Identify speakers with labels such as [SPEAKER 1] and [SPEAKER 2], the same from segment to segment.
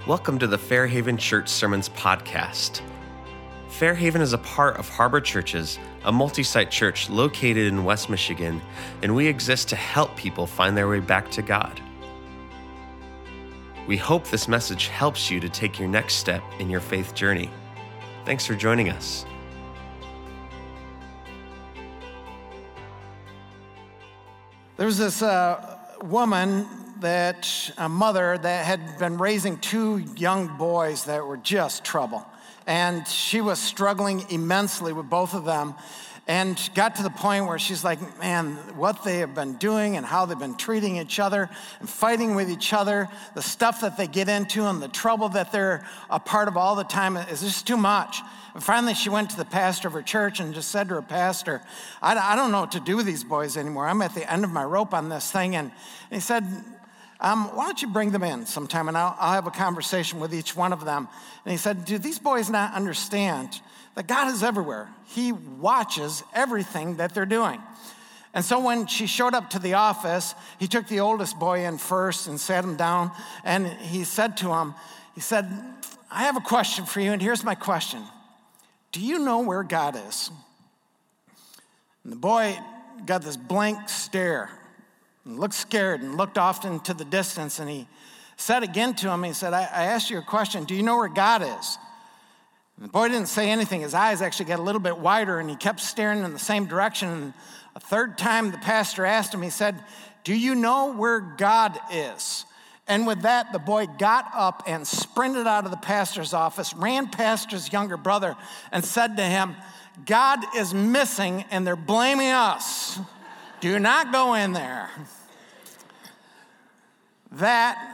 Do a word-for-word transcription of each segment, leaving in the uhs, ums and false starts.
[SPEAKER 1] Welcome to the Fairhaven Church Sermons podcast. Fairhaven is a part of Harbor Churches, a multi-site church located in West Michigan, and we exist to help people find their way back to God. We hope this message helps you to take your next step in your faith journey. Thanks for joining us.
[SPEAKER 2] There was this uh, woman that, a mother that had been raising two young boys that were just trouble. And she was struggling immensely with both of them and got to the point where she's like, man, what they have been doing and how they've been treating each other and fighting with each other, the stuff that they get into and the trouble that they're a part of all the time is just too much. And finally, she went to the pastor of her church and just said to her pastor, I, I don't know what to do with these boys anymore. I'm at the end of my rope on this thing. And, and he said, um, why don't you bring them in sometime and I'll, I'll have a conversation with each one of them. And he said, do these boys not understand that God is everywhere? He watches everything that they're doing. And so when she showed up to the office, he took the oldest boy in first and sat him down. And he said to him, he said, I have a question for you, and here's my question. Do you know where God is? And the boy got this blank stare and looked scared and looked off into the distance. And he said again to him, he said, I, I asked you a question. Do you know where God is? And the boy didn't say anything. His eyes actually got a little bit wider, and he kept staring in the same direction. And a third time, the pastor asked him, he said, do you know where God is? And with that, the boy got up and sprinted out of the pastor's office, ran past his younger brother, and said to him, God is missing, and they're blaming us. Do not go in there. That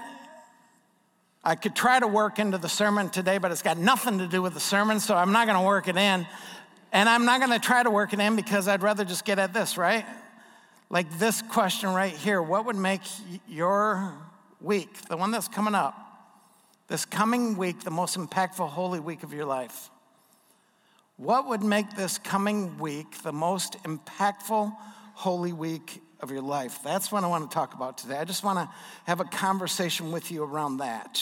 [SPEAKER 2] I could try to work into the sermon today, but it's got nothing to do with the sermon, so I'm not going to work it in. And I'm not going to try to work it in because I'd rather just get at this, right? Like this question right here. What would make your week, the one that's coming up, this coming week, the most impactful Holy Week of your life? What would make this coming week the most impactful Holy Week of your life? That's what I want to talk about today. I just want to have a conversation with you around that.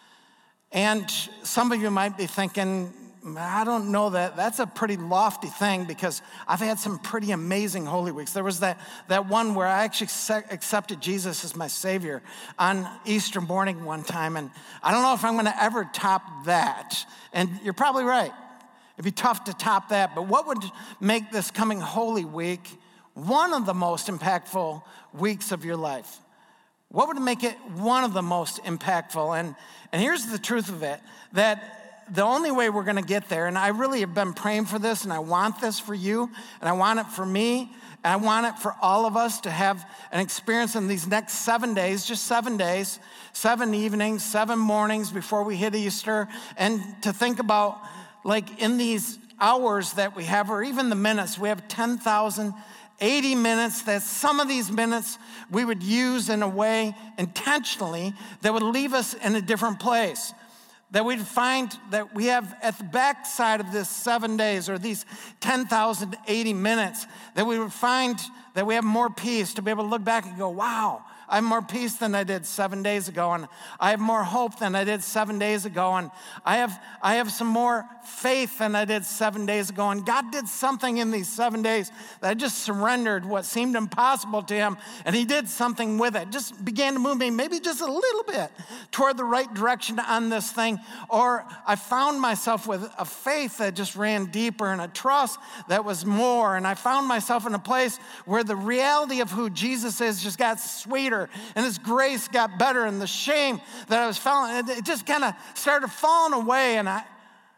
[SPEAKER 2] And some of you might be thinking, I don't know that. That's a pretty lofty thing because I've had some pretty amazing Holy Weeks. There was that, that one where I actually accepted Jesus as my Savior on Easter morning one time, and I don't know if I'm going to ever top that. And you're probably right. It'd be tough to top that, but what would make this coming Holy Week one of the most impactful weeks of your life? What would make it one of the most impactful? And, and here's the truth of it, that the only way we're going to get there, and I really have been praying for this, and I want this for you, and I want it for me, and I want it for all of us to have an experience in these next seven days, just seven days, seven evenings, seven mornings before we hit Easter, and to think about, like, in these hours that we have, or even the minutes, we have ten thousand eighty minutes, that some of these minutes we would use in a way intentionally that would leave us in a different place. That we'd find that we have at the back side of this seven days or these ten thousand eighty minutes, that we would find that we have more peace to be able to look back and go, wow, I have more peace than I did seven days ago, and I have more hope than I did seven days ago, and I have I have some more faith than I did seven days ago, and God did something in these seven days that I just surrendered what seemed impossible to him, and he did something with it, just began to move me maybe just a little bit toward the right direction on this thing, or I found myself with a faith that just ran deeper and a trust that was more, and I found myself in a place where the reality of who Jesus is just got sweeter, and his grace got better, and the shame that I was feeling, it just kind of started falling away. And I,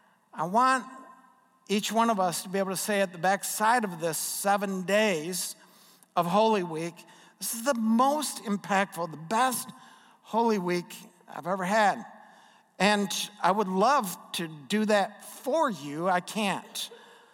[SPEAKER 2] I want each one of us to be able to say at the back side of this seven days of Holy Week, this is the most impactful, the best Holy Week I've ever had. And I would love to do that for you. I can't.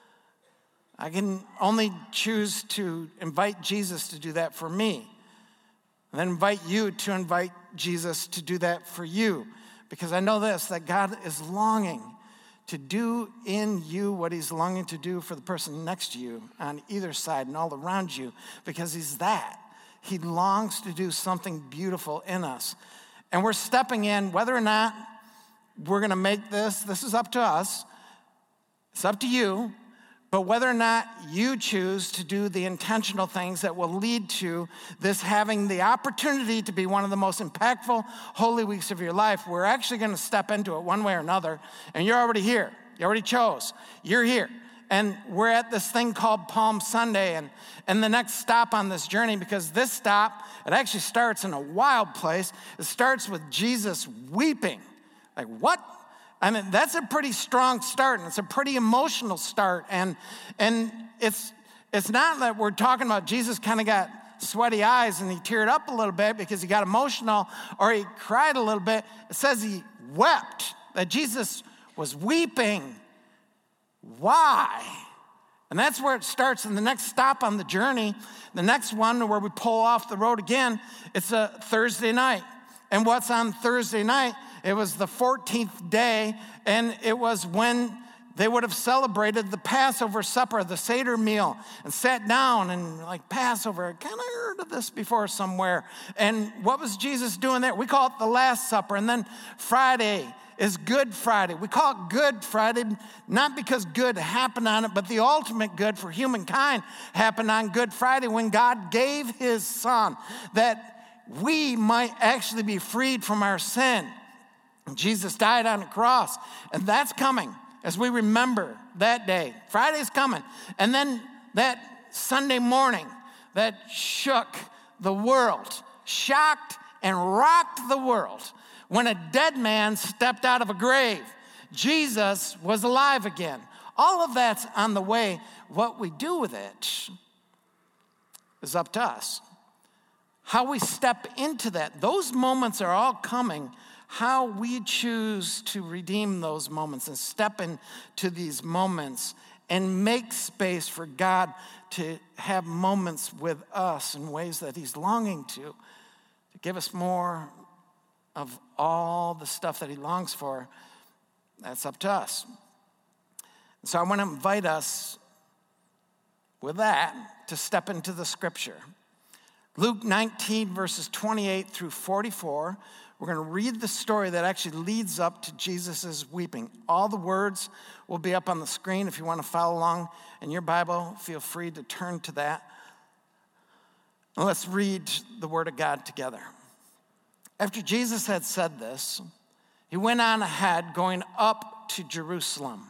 [SPEAKER 2] I can only choose to invite Jesus to do that for me. And then invite you to invite Jesus to do that for you. Because I know this, that God is longing to do in you what he's longing to do for the person next to you on either side and all around you, because he's that. He longs to do something beautiful in us. And we're stepping in, whether or not we're going to make this, this is up to us. It's up to you. But whether or not you choose to do the intentional things that will lead to this having the opportunity to be one of the most impactful Holy Weeks of your life, we're actually going to step into it one way or another. And you're already here. You already chose. You're here. And we're at this thing called Palm Sunday. And, and the next stop on this journey, because this stop, it actually starts in a wild place. It starts with Jesus weeping. Like, what? I mean, that's a pretty strong start, and it's a pretty emotional start. And and it's it's not that we're talking about Jesus kind of got sweaty eyes and he teared up a little bit because he got emotional or he cried a little bit. It says he wept, that Jesus was weeping. Why? And that's where it starts. And the next stop on the journey, the next one where we pull off the road again, it's a Thursday night. And what's on Thursday night? It was the fourteenth day, and it was when they would have celebrated the Passover supper, the Seder meal, and sat down and like Passover. I kind of heard of this before somewhere. And what was Jesus doing there? We call it the Last Supper. And then Friday is Good Friday. We call it Good Friday, not because good happened on it, but the ultimate good for humankind happened on Good Friday when God gave his son that we might actually be freed from our sin. Jesus died on the cross, and that's coming as we remember that day. Friday's coming. And then that Sunday morning that shook the world, shocked and rocked the world when a dead man stepped out of a grave. Jesus was alive again. All of that's on the way. What we do with it is up to us. How we step into that. Those moments are all coming. How we choose to redeem those moments and step into these moments and make space for God to have moments with us in ways that he's longing to, to give us more of all the stuff that he longs for. That's up to us. So I want to invite us with that to step into the scripture. Luke nineteen, verses twenty-eight through forty-four. We're going to read the story that actually leads up to Jesus' weeping. All the words will be up on the screen. If you want to follow along in your Bible, feel free to turn to that. And let's read the word of God together. After Jesus had said this, he went on ahead, going up to Jerusalem.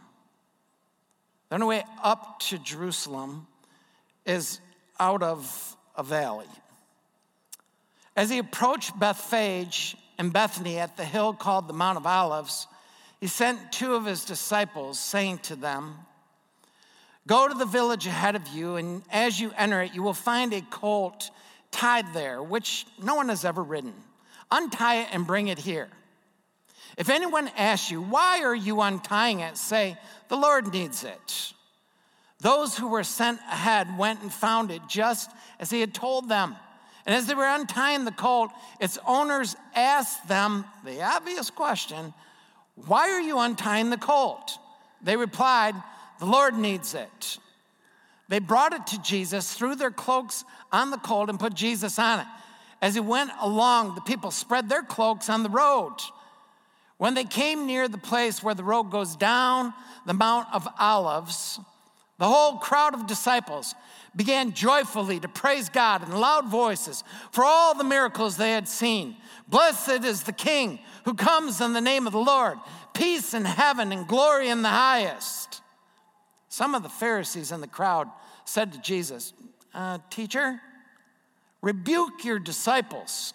[SPEAKER 2] The only way up to Jerusalem is out of a valley. As he approached Bethphage and Bethany at the hill called the Mount of Olives, he sent two of his disciples, saying to them, "Go to the village ahead of you, and as you enter it, you will find a colt tied there, which no one has ever ridden. Untie it and bring it here. If anyone asks you, 'Why are you untying it?' say, 'The Lord needs it.'" Those who were sent ahead went and found it just as he had told them. And as they were untying the colt, its owners asked them the obvious question, "Why are you untying the colt?" They replied, "The Lord needs it." They brought it to Jesus, threw their cloaks on the colt, and put Jesus on it. As he went along, the people spread their cloaks on the road. When they came near the place where the road goes down the Mount of Olives, the whole crowd of disciples began joyfully to praise God in loud voices for all the miracles they had seen. "Blessed is the King who comes in the name of the Lord. Peace in heaven and glory in the highest." Some of the Pharisees in the crowd said to Jesus, uh, "Teacher, rebuke your disciples."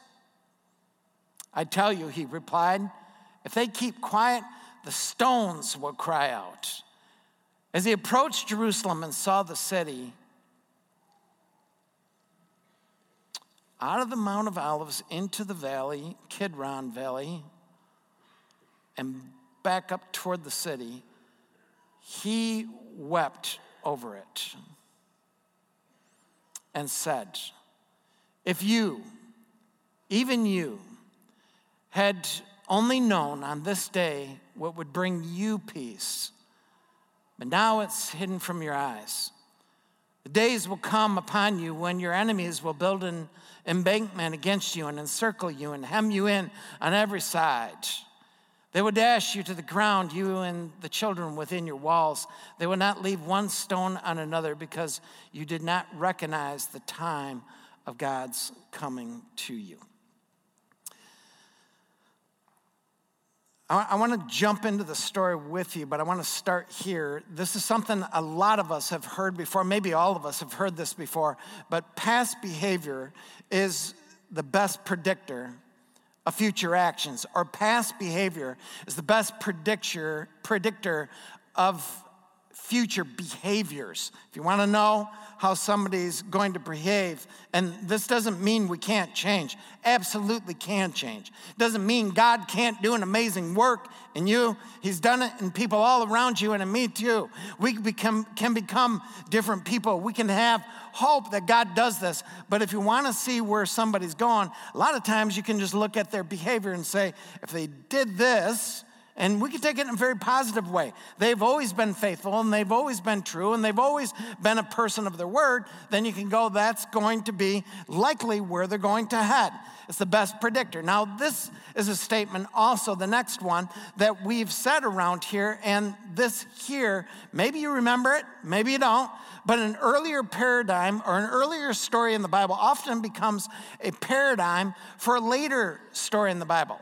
[SPEAKER 2] "I tell you," he replied, "if they keep quiet, the stones will cry out." As he approached Jerusalem and saw the city, out of the Mount of Olives into the valley, Kidron Valley, and back up toward the city, he wept over it and said, "If you, even you, had only known on this day what would bring you peace, but now it's hidden from your eyes. The days will come upon you when your enemies will build an embankment against you and encircle you and hem you in on every side. They would dash you to the ground, you and the children within your walls. They would not leave one stone on another because you did not recognize the time of God's coming to you. I want to jump into the story with you, but I want to start here. This is something a lot of us have heard before. Maybe all of us have heard this before, but past behavior is the best predictor of future actions, or past behavior is the best predictor, predictor of future behaviors. If you want to know how somebody's going to behave, and this doesn't mean we can't change, absolutely can change. It doesn't mean God can't do an amazing work in you. He's done it in people all around you and in me too. We become, can become different people. We can have hope that God does this, but if you want to see where somebody's going, a lot of times you can just look at their behavior and say, if they did this, and we can take it in a very positive way. They've always been faithful, and they've always been true, and they've always been a person of their word. Then you can go, that's going to be likely where they're going to head. It's the best predictor. Now, this is a statement also, the next one, that we've said around here, and this here, maybe you remember it, maybe you don't, but an earlier paradigm or an earlier story in the Bible often becomes a paradigm for a later story in the Bible.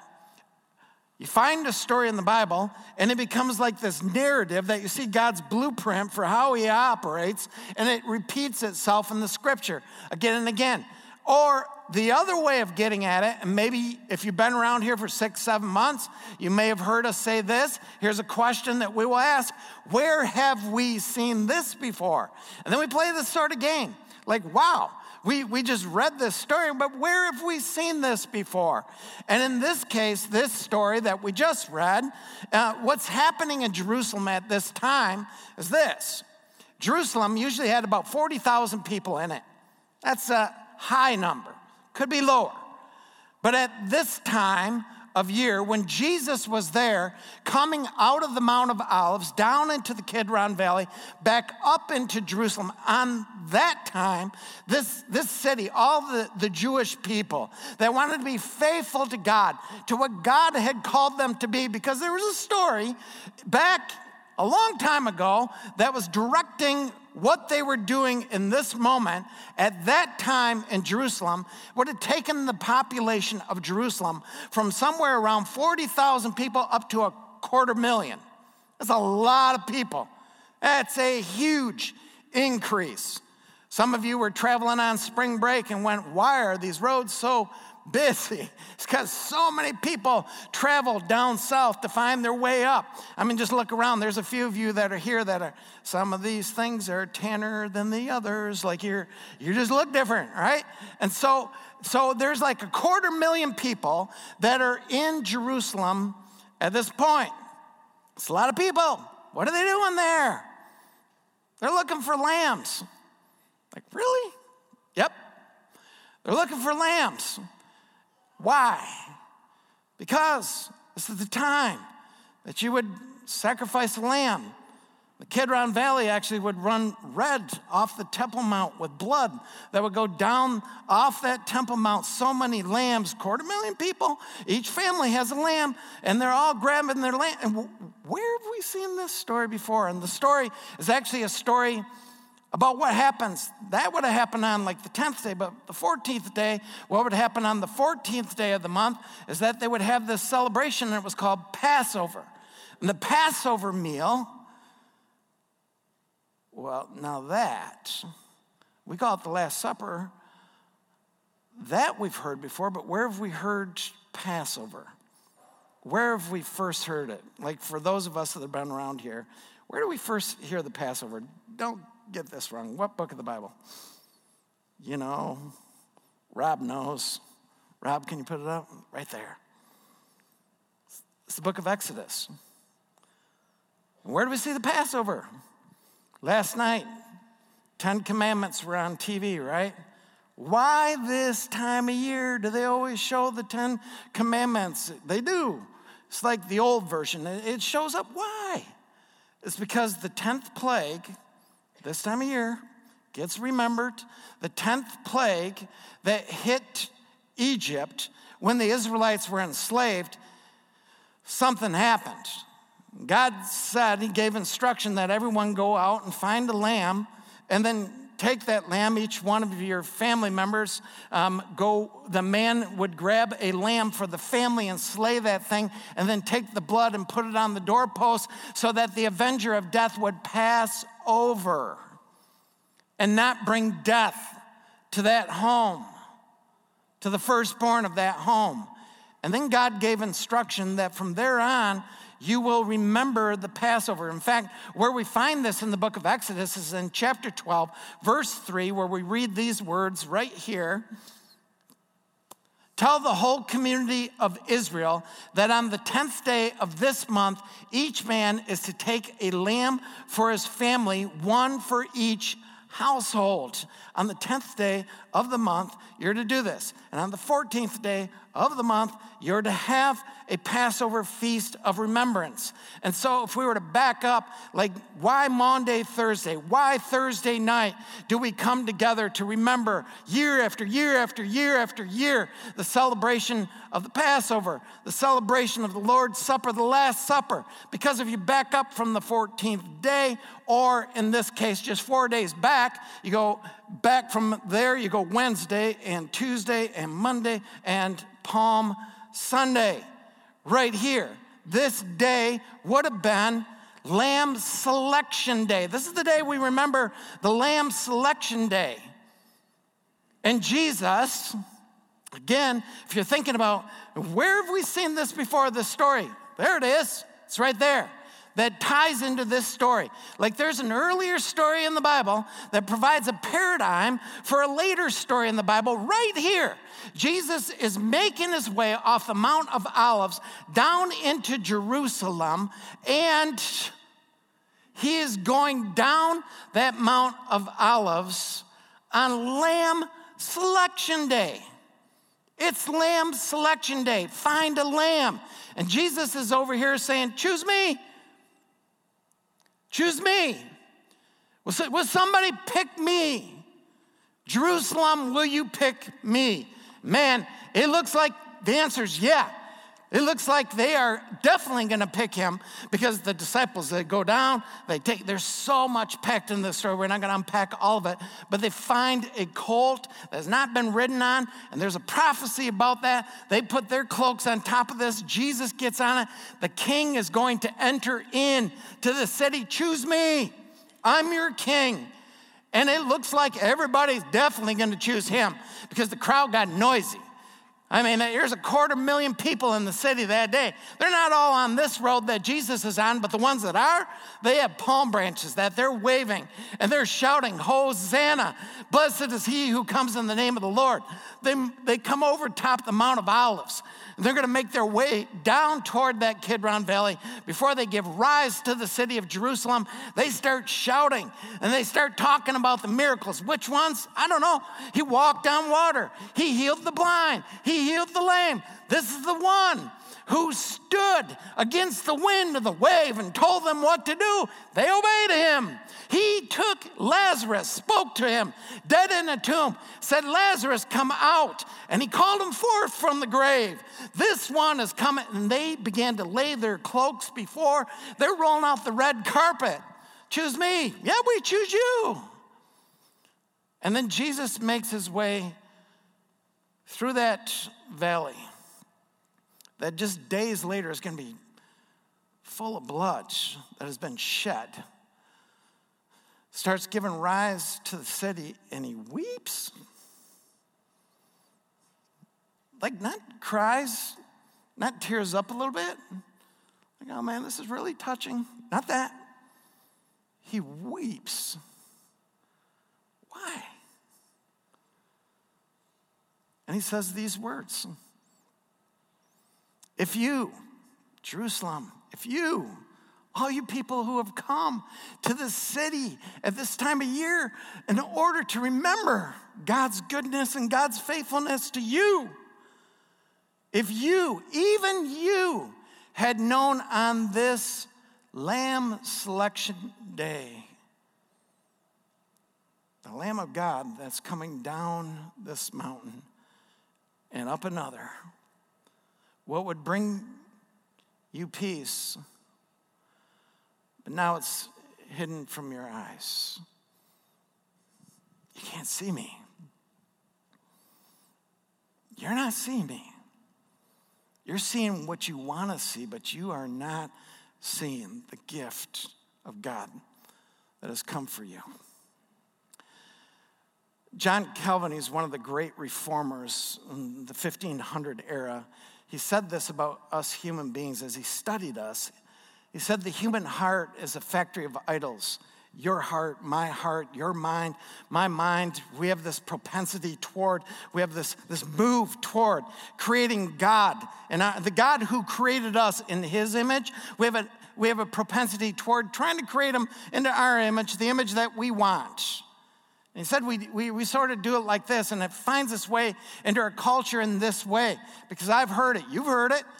[SPEAKER 2] You find a story in the Bible, and it becomes like this narrative that you see God's blueprint for how he operates, and it repeats itself in the scripture again and again. Or the other way of getting at it, and maybe if you've been around here for six, seven months, you may have heard us say this. Here's a question that we will ask. Where have we seen this before? And then we play this sort of game. Like, wow. We we just read this story, but where have we seen this before? And in this case, this story that we just read, uh, what's happening in Jerusalem at this time is this. Jerusalem usually had about forty thousand people in it. That's a high number, could be lower. But at this time of year, when Jesus was there, coming out of the Mount of Olives, down into the Kidron Valley, back up into Jerusalem, on that time, this, this city, all the, the Jewish people that wanted to be faithful to God, to what God had called them to be, because there was a story back a long time ago that was directing what they were doing in this moment at that time in Jerusalem would have taken the population of Jerusalem from somewhere around forty thousand people up to a quarter million. That's a lot of people. That's a huge increase. Some of you were traveling on spring break and went, why are these roads so busy? It's because so many people travel down south to find their way up. I mean, just look around. There's a few of you that are here that are, some of these things are tanner than the others. Like you're, you just look different, right? And so, so there's like a quarter million people that are in Jerusalem at this point. It's a lot of people. What are they doing there? They're looking for lambs. Like, really? Yep. They're looking for lambs. Why? Because this is the time that you would sacrifice a lamb. The Kidron Valley actually would run red off the Temple Mount with blood that would go down off that Temple Mount. So many lambs, quarter million people, each family has a lamb, and they're all grabbing their lamb. And where have we seen this story before? And the story is actually a story about what happens. That would have happened on like the tenth day, but the fourteenth day, what would happen on the fourteenth day of the month is that they would have this celebration, and it was called Passover. And the Passover meal, well, now that, we call it the Last Supper. That we've heard before, but where have we heard Passover? Where have we first heard it? Like for those of us that have been around here, where do we first hear the Passover? Don't get this wrong. What book of the Bible? You know, Rob knows. Rob, can you put it up? Right there. It's the book of Exodus. Where do we see the Passover? Last night, Ten Commandments were on T V, right? Why this time of year do they always show the Ten Commandments? They do. It's like the old version. It shows up. Why? It's because the tenth plague, this time of year, gets remembered. The tenth plague that hit Egypt when the Israelites were enslaved something happened. God said, he gave instruction that everyone go out and find a lamb and then take that lamb, each one of your family members, um, go, the man would grab a lamb for the family and slay that thing and then take the blood and put it on the doorpost so that the avenger of death would pass over and not bring death to that home, to the firstborn of that home. And then God gave instruction that from there on, you will remember the Passover. In fact, where we find this in the book of Exodus is in chapter twelve, verse three, where we read these words right here. Tell the whole community of Israel that on the tenth day of this month, each man is to take a lamb for his family, one for each household. On the tenth day of the month, you're to do this. And on the fourteenth day of the month, you're to have a Passover feast of remembrance. And so if we were to back up, like why Maundy, Thursday? Why Thursday night do we come together to remember year after year after year after year the celebration of the Passover, the celebration of the Lord's Supper, the Last Supper? Because if you back up from the fourteenth day, or in this case, just four days back, you go back from there, you go Wednesday and Tuesday and Monday and Palm Sunday. Right here, this day would have been Lamb Selection Day. This is the day we remember the Lamb Selection Day. And Jesus, again, if you're thinking about where have we seen this before, this story? There it is. It's right there. That ties into this story. Like there's an earlier story in the Bible that provides a paradigm for a later story in the Bible right here. Jesus is making his way off the Mount of Olives down into Jerusalem, and he is going down that Mount of Olives on Lamb Selection Day. It's Lamb Selection Day. Find a lamb. And Jesus is over here saying, choose me. Choose me. Will somebody pick me? Jerusalem, will you pick me? Man, it looks like the answer is yeah. It looks like they are definitely going to pick him because the disciples, they go down, they take, there's so much packed in this story. We're not going to unpack all of it, but they find a colt that has not been ridden on, and there's a prophecy about that. They put their cloaks on top of this. Jesus gets on it. The king is going to enter in to the city. Choose me. I'm your king. And it looks like everybody's definitely going to choose him because the crowd got noisy. I mean, there's a quarter million people in the city that day. They're not all on this road that Jesus is on, but the ones that are, they have palm branches that they're waving, and they're shouting, Hosanna, blessed is he who comes in the name of the Lord. They, they come over top the Mount of Olives, and they're going to make their way down toward that Kidron Valley. Before they give rise to the city of Jerusalem, they start shouting, and they start talking about the miracles. Which ones? I don't know. He walked on water. He healed the blind. He healed the lame. This is the one who stood against the wind of the wave and told them what to do. They obeyed him. He took Lazarus, spoke to him, dead in a tomb, said, Lazarus, come out. And he called him forth from the grave. This one is coming. And they began to lay their cloaks before. They're rolling out the red carpet. Choose me. Yeah, we choose you. And then Jesus makes his way through that valley that just days later is going to be full of blood that has been shed. Starts giving rise to the city, and he weeps. Like, not cries, not tears up a little bit. Like, oh man, this is really touching. Not that. He weeps. Why? And he says these words. If you, Jerusalem, if you, all you people who have come to this city at this time of year in order to remember God's goodness and God's faithfulness to you, if you, even you, had known on this Lamb Selection Day, the Lamb of God that's coming down this mountain and up another, what would bring you peace, but now it's hidden from your eyes. You can't see me. You're not seeing me. You're seeing what you want to see, but you are not seeing the gift of God that has come for you. John Calvin is one of the great reformers in the fifteen hundred era. He said this about us human beings as he studied us. He said the human heart is a factory of idols. Your heart, my heart, your mind, my mind. We have this propensity toward, we have this, this move toward creating God. And our, the God who created us in his image, we have, a, we have a propensity toward trying to create him into our image, the image that we want. And he said we, we, we sort of do it like this, and it finds its way into our culture in this way, because I've heard it. You've heard it.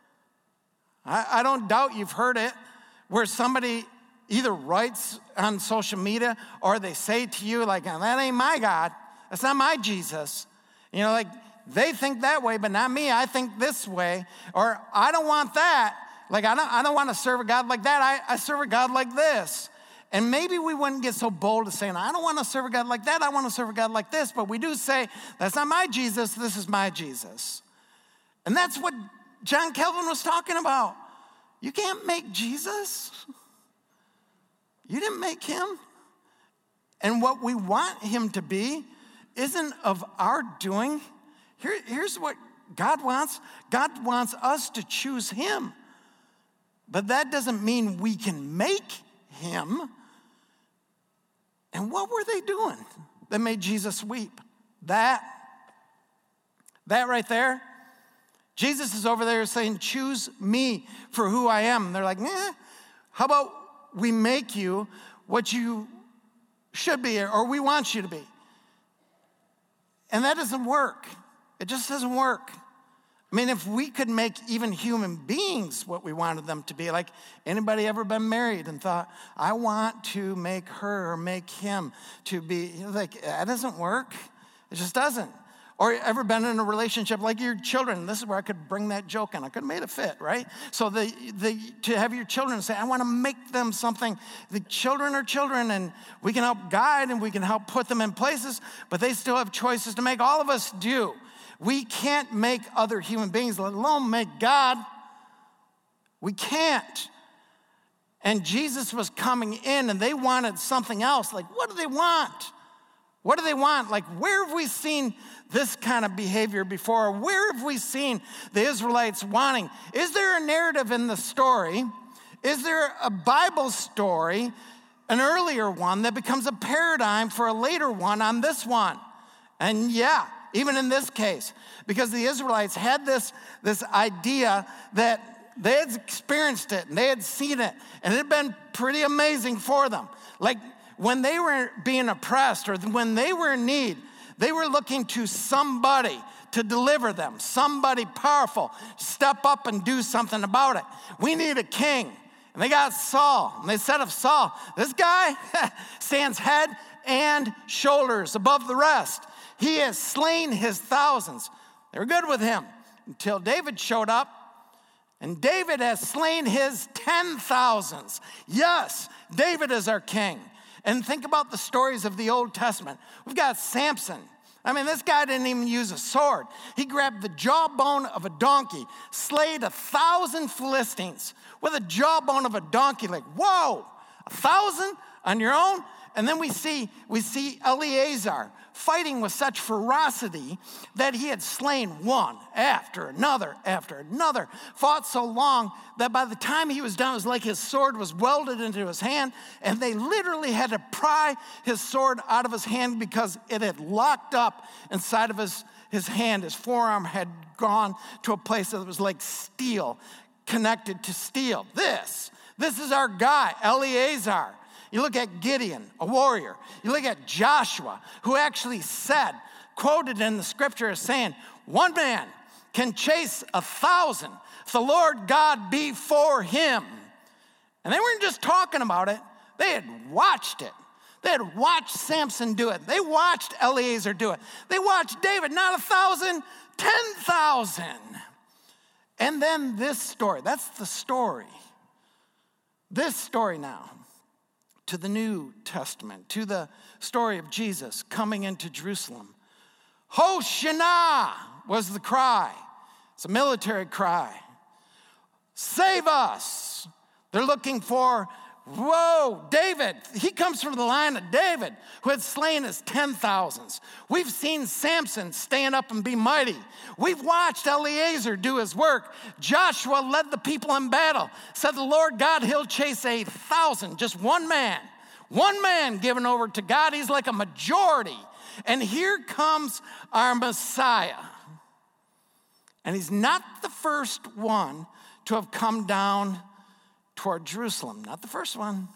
[SPEAKER 2] I, I don't doubt you've heard it, where somebody either writes on social media or they say to you, like, that ain't my God. That's not my Jesus. You know, like, they think that way, but not me. I think this way. Or I don't want that. Like, I don't, I don't want to serve a God like that. I, I serve a God like this. And maybe we wouldn't get so bold as saying, I don't want to serve a God like that. I want to serve a God like this. But we do say, that's not my Jesus. This is my Jesus. And that's what John Calvin was talking about. You can't make Jesus. You didn't make him. And what we want him to be isn't of our doing. Here, here's what God wants. God wants us to choose him. But that doesn't mean we can make him. And what were they doing that made Jesus weep? That, that right there. Jesus is over there saying, choose me for who I am. And they're like, eh, how about we make you what you should be or we want you to be? And that doesn't work. It just doesn't work. I mean, if we could make even human beings what we wanted them to be, like anybody ever been married and thought, I want to make her or make him to be, like, that doesn't work. It just doesn't. Or ever been in a relationship like your children? This is where I could bring that joke in. I could have made it fit, right? So the, the, to have your children say, I want to make them something. The children are children, and we can help guide and we can help put them in places, but they still have choices to make. All of us do. We can't make other human beings, let alone make God. We can't. And Jesus was coming in, and they wanted something else. Like, what do they want? What do they want? Like, where have we seen this kind of behavior before? Where have we seen the Israelites wanting? Is there a narrative in the story? Is there a Bible story, an earlier one, that becomes a paradigm for a later one on this one? And yeah, even in this case, because the Israelites had this, this idea that they had experienced it and they had seen it, and it had been pretty amazing for them. Like, when they were being oppressed or when they were in need, they were looking to somebody to deliver them, somebody powerful, step up and do something about it. We need a king. And they got Saul. And they said of Saul, this guy stands head and shoulders above the rest. He has slain his thousands. They were good with him until David showed up. And David has slain his ten thousands. Yes, David is our king. And think about the stories of the Old Testament. We've got Samson. I mean, this guy didn't even use a sword. He grabbed the jawbone of a donkey, slayed a thousand Philistines with a jawbone of a donkey. Like, whoa, a thousand on your own? And then we see, we see Eleazar fighting with such ferocity that he had slain one after another after another, fought so long that by the time he was done, it was like his sword was welded into his hand, and they literally had to pry his sword out of his hand because it had locked up inside of his, his hand. His forearm had gone to a place that was like steel, connected to steel. This, this is our guy, Eleazar. You look at Gideon, a warrior. You look at Joshua, who actually said, quoted in the scripture as saying, one man can chase a thousand if the Lord God be for him. And they weren't just talking about it. They had watched it. They had watched Samson do it. They watched Eleazar do it. They watched David, not a thousand, ten thousand. And then this story, that's the story. This story now, to the New Testament, to the story of Jesus coming into Jerusalem. Hosanna was the cry. It's a military cry. Save us. They're looking for, whoa, David. He comes from the line of David, who had slain his ten thousands. We've seen Samson stand up and be mighty. We've watched Eliezer do his work. Joshua led the people in battle. Said the Lord God, he'll chase a thousand, just one man. One man given over to God. He's like a majority. And here comes our Messiah. And he's not the first one to have come down toward Jerusalem. Not the first one.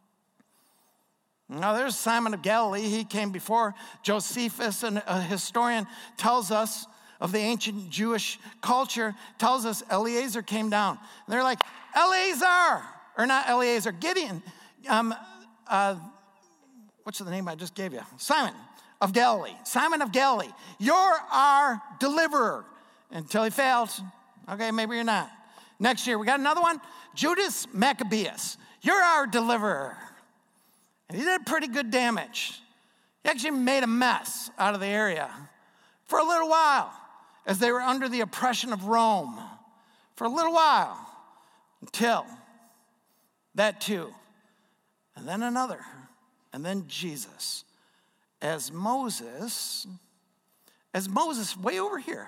[SPEAKER 2] Now there's Simon of Galilee. He came before. Josephus, a historian, tells us of the ancient Jewish culture, tells us Eliezer came down. And they're like, Eleazar, or not Eliezer, Gideon. Um, uh, what's the name I just gave you? Simon of Galilee. Simon of Galilee. You're our deliverer. Until he failed. Okay, maybe you're not. Next year, we got another one. Judas Maccabeus. You're our deliverer. And he did pretty good damage. He actually made a mess out of the area for a little while as they were under the oppression of Rome. For a little while. Until that too. And then another. And then Jesus. As Moses, as Moses way over here,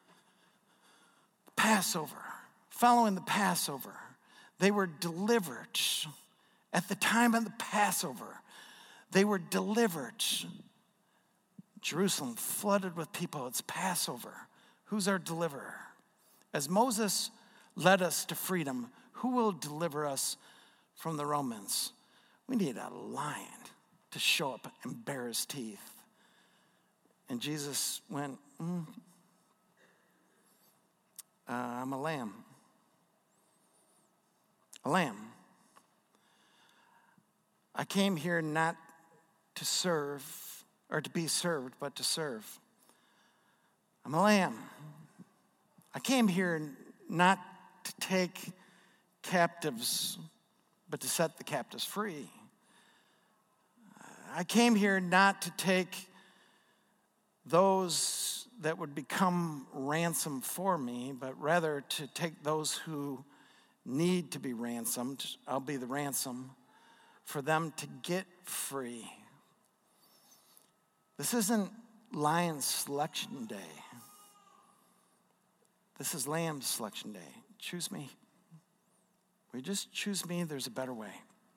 [SPEAKER 2] Passover, following the Passover, they were delivered. At the time of the Passover, they were delivered. Jerusalem flooded with people. It's Passover. Who's our deliverer? As Moses led us to freedom, who will deliver us from the Romans? We need a lion to show up and bare his teeth. And Jesus went, mm, uh, I'm a lamb. A lamb. I came here not to serve or to be served, but to serve. I'm a lamb. I came here not to take captives, but to set the captives free. I came here not to take those that would become ransom for me, but rather to take those who need to be ransomed. I'll be the ransom for them to get free. This isn't lion selection day. This is lamb selection day. Choose me. Will you just choose me? There's a better way.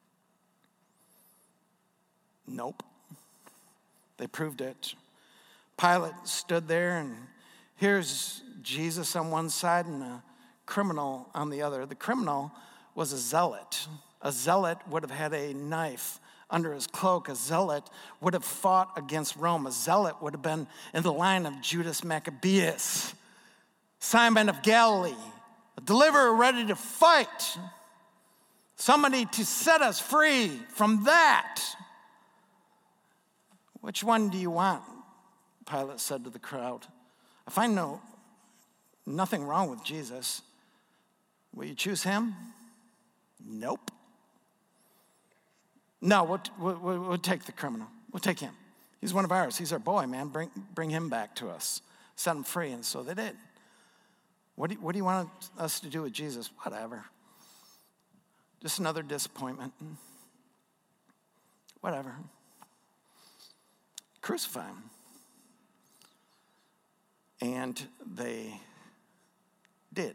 [SPEAKER 2] Nope. They proved it. Pilate stood there, and here's Jesus on one side and a criminal on the other. The criminal was a zealot. A zealot would have had a knife under his cloak. A zealot would have fought against Rome. A zealot would have been in the line of Judas Maccabeus. Simon of Galilee, a deliverer ready to fight. Somebody to set us free from that. Which one do you want? Pilate said to the crowd. I find no nothing wrong with Jesus. Will you choose him? Nope. No, we'll, we'll, we'll take the criminal. We'll take him. He's one of ours. He's our boy, man. Bring, bring him back to us. Set him free. And so they did. What do, what do you want us to do with Jesus? Whatever. Just another disappointment. Whatever. Crucify him. And they did.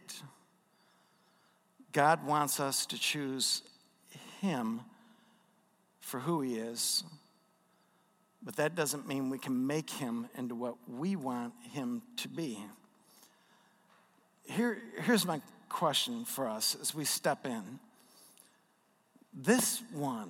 [SPEAKER 2] God wants us to choose him for who he is, but that doesn't mean we can make him into what we want him to be. Here, here's my question for us as we step in. This one,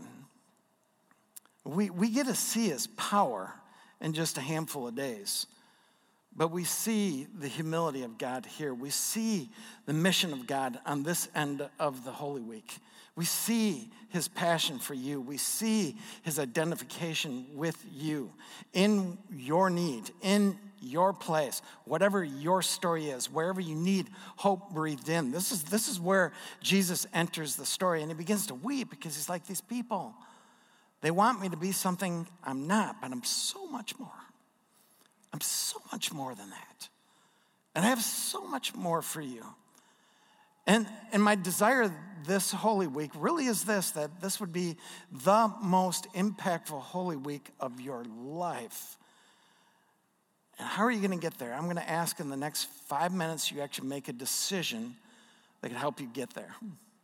[SPEAKER 2] we, we get to see his power in just a handful of days. But we see the humility of God here. We see the mission of God on this end of the Holy Week. We see his passion for you. We see his identification with you in your need, in your place, whatever your story is, wherever you need hope breathed in. This is, this is where Jesus enters the story, and he begins to weep because he's like, these people, they want me to be something I'm not, but I'm so much more. I'm so much more than that. And I have so much more for you. And, and my desire this Holy Week really is this, that this would be the most impactful Holy Week of your life. And how are you going to get there? I'm going to ask in the next five minutes you actually make a decision that can help you get there.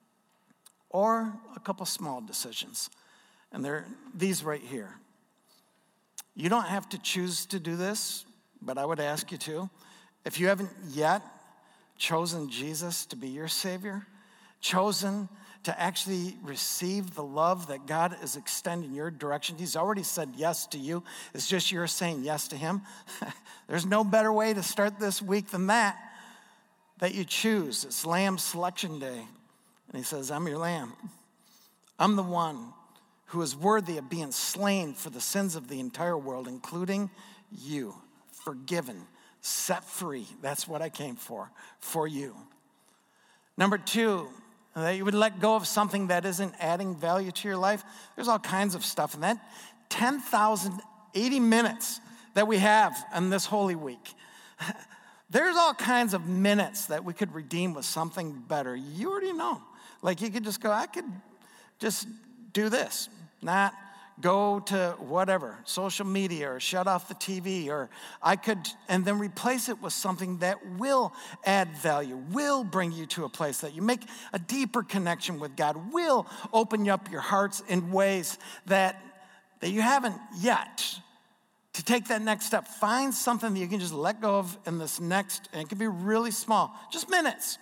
[SPEAKER 2] Or a couple small decisions. And they're these right here. You don't have to choose to do this, but I would ask you to. If you haven't yet chosen Jesus to be your Savior, chosen to actually receive the love that God is extending your direction. He's already said yes to you. It's just you're saying yes to him. There's no better way to start this week than that, that you choose. It's Lamb Selection Day. And he says, I'm your lamb. I'm the one who is worthy of being slain for the sins of the entire world, including you, forgiven, set free. That's what I came for, for you. Number two, that you would let go of something that isn't adding value to your life. There's all kinds of stuff in that ten thousand eighty minutes that we have in this Holy Week. There's all kinds of minutes that we could redeem with something better. You already know. Like you could just go, I could just do this, not go to whatever, social media, or shut off the T V, or I could, and then replace it with something that will add value, will bring you to a place that you make a deeper connection with God, will open up your hearts in ways that, that you haven't yet. To take that next step, find something that you can just let go of in this next, and it can be really small, just minutes,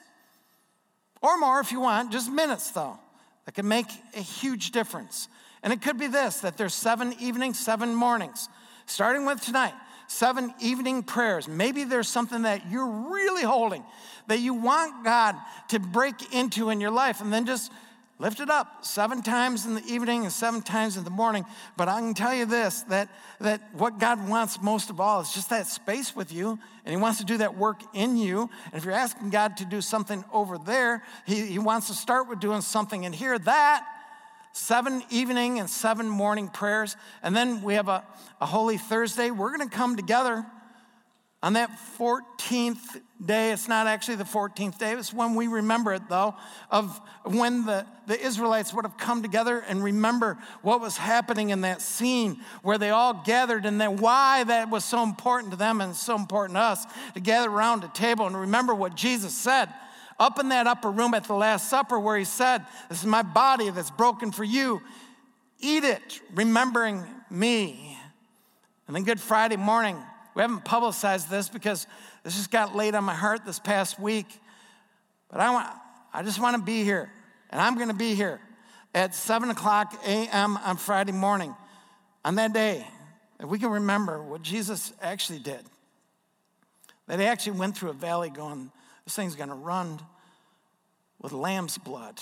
[SPEAKER 2] or more if you want, just minutes though, that can make a huge difference. And it could be this, that there's seven evenings, seven mornings, starting with tonight, seven evening prayers. Maybe there's something that you're really holding, that you want God to break into in your life, and then just lift it up seven times in the evening and seven times in the morning. But I can tell you this, that, that what God wants most of all is just that space with you, and he wants to do that work in you. And if you're asking God to do something over there, he, he wants to start with doing something in here. That seven evening and seven morning prayers. And then we have a, a Holy Thursday. We're going to come together on that fourteenth day. It's not actually the fourteenth day. It's when we remember it, though, of when the, the Israelites would have come together and remember what was happening in that scene where they all gathered, and then why that was so important to them and so important to us to gather around a table and remember what Jesus said up in that upper room at the Last Supper, where he said, this is my body that's broken for you. Eat it, remembering me. And then Good Friday morning, we haven't publicized this because this just got laid on my heart this past week. But I want, I just want to be here. And I'm going to be here at seven o'clock a.m. on Friday morning. On that day, that we can remember what Jesus actually did. That he actually went through a valley going, this thing's going to run with lamb's blood.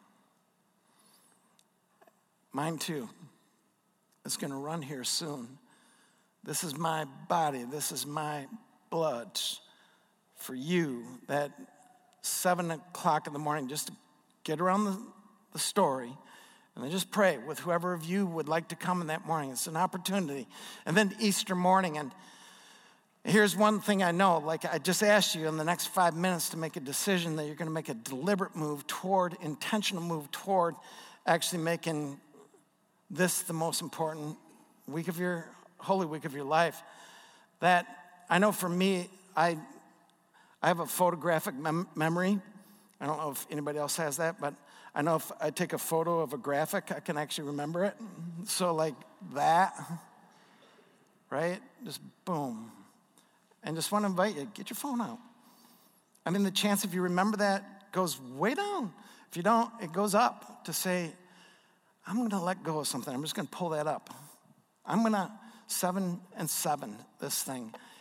[SPEAKER 2] Mine too. It's going to run here soon. This is my body. This is my blood for you. That seven o'clock in the morning, just to get around the, the story, and then just pray with whoever of you would like to come in that morning. It's an opportunity. And then Easter morning, and here's one thing I know, like I just asked you in the next five minutes to make a decision that you're going to make a deliberate move toward, intentional move toward actually making this the most important week of your, Holy Week of your life. That I know for me, I, I have a photographic mem- memory. I don't know if anybody else has that, but I know if I take a photo of a graphic, I can actually remember it. So like that, right? Just boom. And just want to invite you, get your phone out. I mean, the chance if you remember that goes way down. If you don't, it goes up to say, I'm going to let go of something. I'm just going to pull that up. I'm going to seven and seven this thing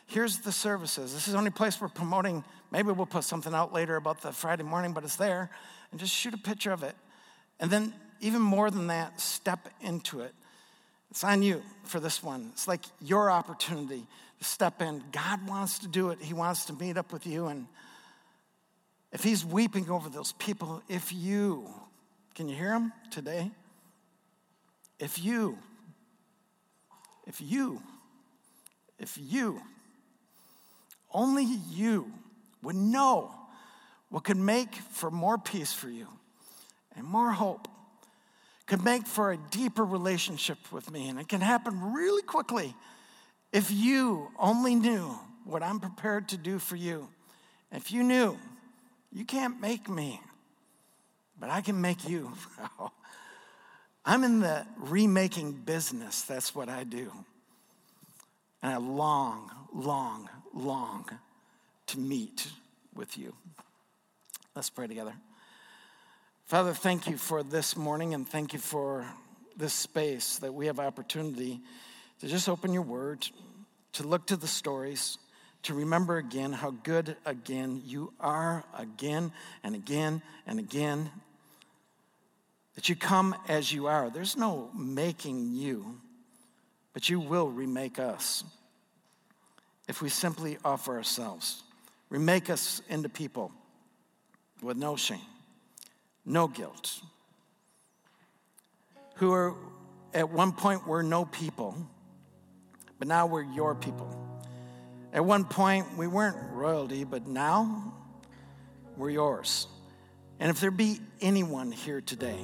[SPEAKER 2] here's the services. This is the only place we're promoting. Maybe we'll put something out later about the Friday morning, but it's there. And just shoot a picture of it. And then even more than that, step into it. It's on you for this one. It's like your opportunity to step in. God wants to do it. He wants to meet up with you. And if he's weeping over those people, if you, can you hear him today? If you, if you, if you, only you would know what could make for more peace for you and more hope, could make for a deeper relationship with me. And it can happen really quickly if you only knew what I'm prepared to do for you. If you knew, you can't make me, but I can make you. I'm in the remaking business. That's what I do. And I long, long, long to meet with you. Let's pray together. Father, thank you for this morning, and thank you for this space that we have opportunity to just open your word, to look to the stories, to remember again how good again you are again and again and again, that you come as you are. There's no making you, but you will remake us if we simply offer ourselves. Remake us into people with no shame, no guilt, who are at one point were no people, but now we're your people. At one point we weren't royalty, but now we're yours. And if there be anyone here today,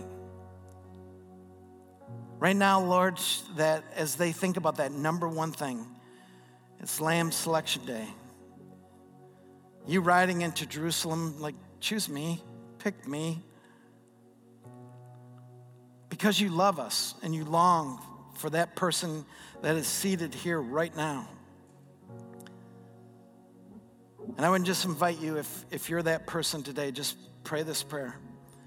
[SPEAKER 2] right now, Lord, that as they think about that number one thing, it's Lamb Selection Day. You riding into Jerusalem, like, choose me, pick me. Because you love us and you long for that person that is seated here right now. And I would just invite you, if, if you're that person today, just pray this prayer.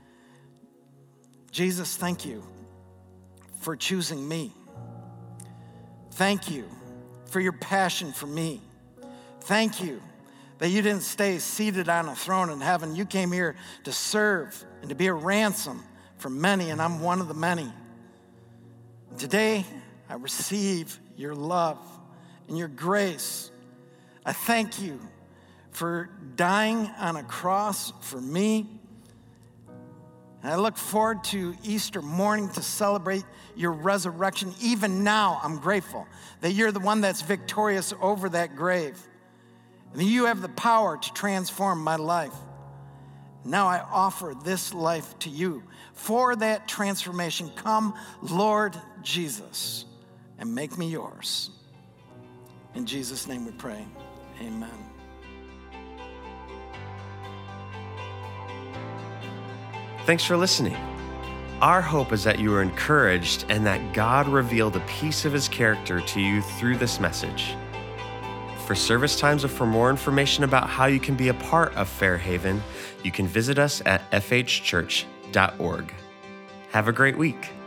[SPEAKER 2] Jesus, thank you for choosing me. Thank you for your passion for me. Thank you that you didn't stay seated on a throne in heaven. You came here to serve and to be a ransom for many, and I'm one of the many. Today, I receive your love and your grace. I thank you for dying on a cross for me. And I look forward to Easter morning to celebrate your resurrection. Even now, I'm grateful that you're the one that's victorious over that grave. And that you have the power to transform my life. Now I offer this life to you. For that transformation, come, Lord Jesus, and make me yours. In Jesus' name we pray, amen.
[SPEAKER 1] Thanks for listening. Our hope is that you are encouraged and that God revealed a piece of his character to you through this message. For service times or for more information about how you can be a part of Fairhaven, you can visit us at f h church dot org. Have a great week.